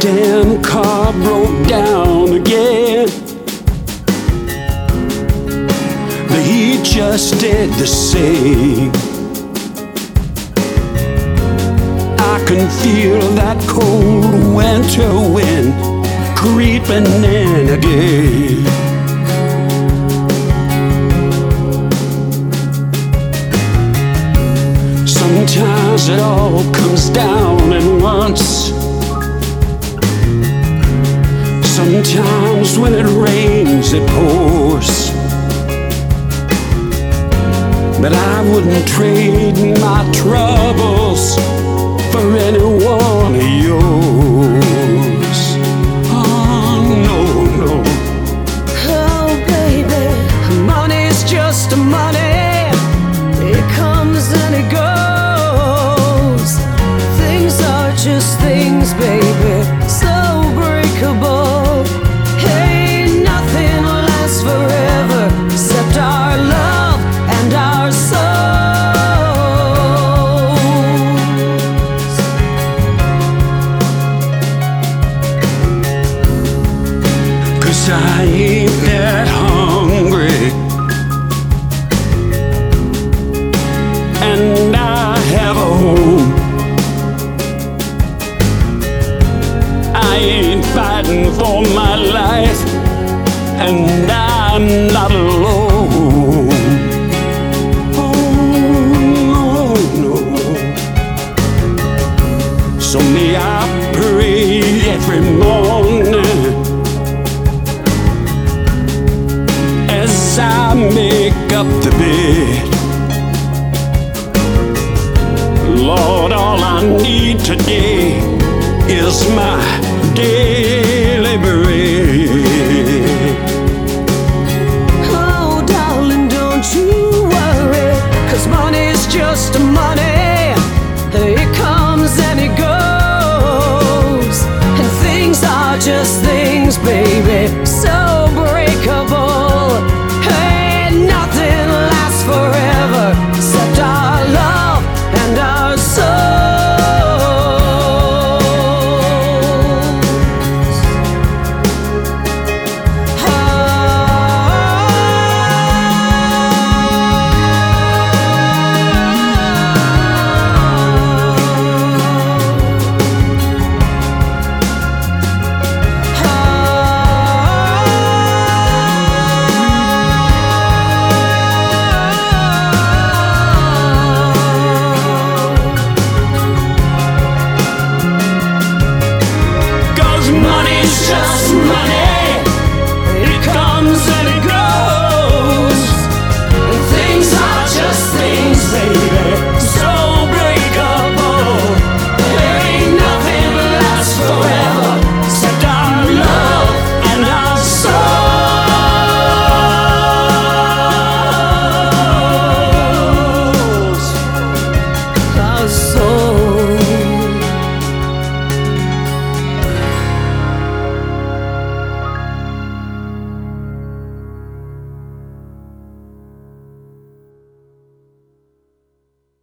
damn car broke down again. The heat just stayed the same. I can feel that cold winter wind creeping in again. Sometimes it all comes down at once. Sometimes when it rains, it pours. But I wouldn't trade my troubles for any one of yours. Oh, no, no. Oh, baby, money's just money. It comes and it goes. Things are just things, baby, so breakable. Ain't nothing lasts forever except our love and our souls. 'Cause I ain't that hungry, and I have a home. I ain't fighting for my life, and I'm not alone. Oh, no, no. So may I pray every morning as I make up the bed. Lord, all I need today is my daily bread. Oh, darling, don't you worry, 'cause money's just a